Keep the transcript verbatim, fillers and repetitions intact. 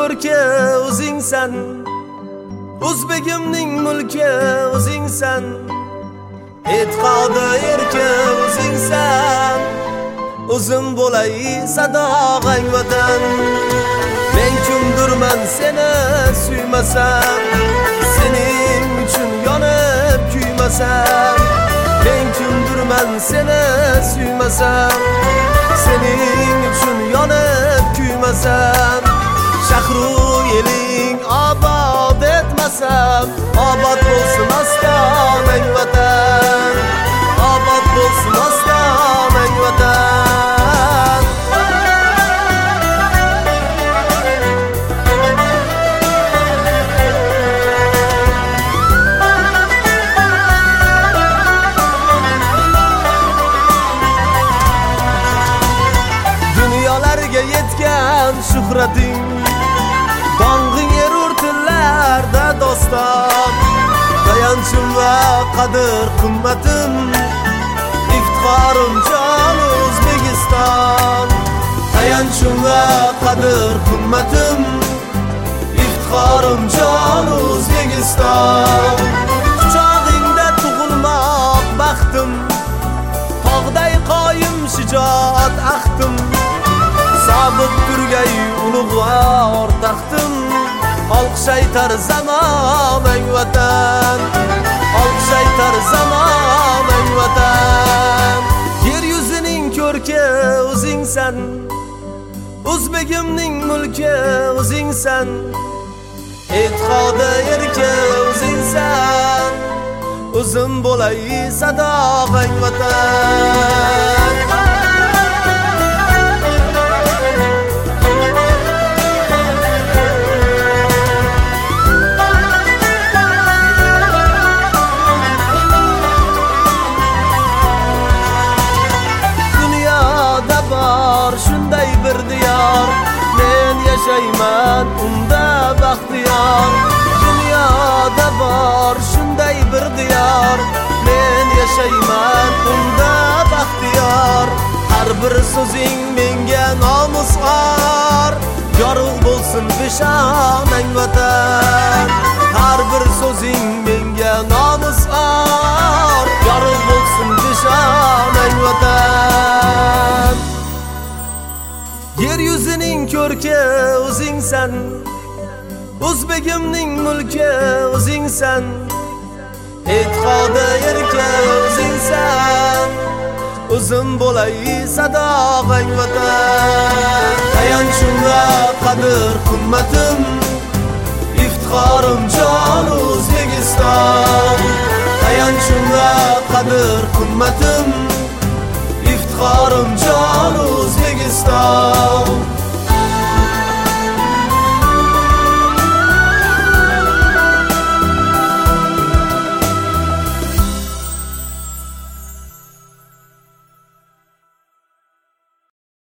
ko'rki o'zingsan, o'zbegimning mulki o'zingsan, e'tiqodi erki o'zingsan, o'zim bo'lay sadog'ang vatan. Men kimdirman seni suymasam, sening uchun yonib kuymasam. Men kimdirman seni suymasam, sening uchun yonib kuymasam. Shahru eling obod etmasam, obod bo'lsin ostonang vatan, obod bo'lsin ostonang vatan. Dunyolarga yetgan shuhrating, dong'ing erur tillarda doston. Tayanchim va qadr qimmatim, iftixorim jon O'zbekiston. Tayanchim va qadr qimmatim, iftixorim jon O'zbekiston. Quchog'ingda tug'ilmoq baxtim, tog'day qoyim shijoat axtim. Sobit turgay ulug'vor taxtim, olqish aytar zamonang vatan, olqish aytar zamonang vatan. Yer yuzining ko'rki o'zingsan, o'zbegimning mulki o'zingsan, e'tiqodi erki o'zingsan, o'zim bo'lay sadog'ang vatan. Shunday bir diyor, men yashayman unda baxtiyor. Dunyoda bor shunday bir diyor, men yashayman unda baxtiyor. Har bir so'zing menga nomus or, yorug' bo'lsin peshonang vatan. Har bir so'zing menga nomus or, yorug' bo'lsin peshonang vatan. Yer yuzining ko'rki o'zingsan, o'zbegimning mulki o'zingsan, e'tiqodi erki o'zingsan, o'zim bo'lay sadog'ang vatan. Tayanchim va qadr qimmatim, iftixorim jon O'zbekiston. Tayanchim va qadr qimmatim, iftixorim jon O'zbekiston.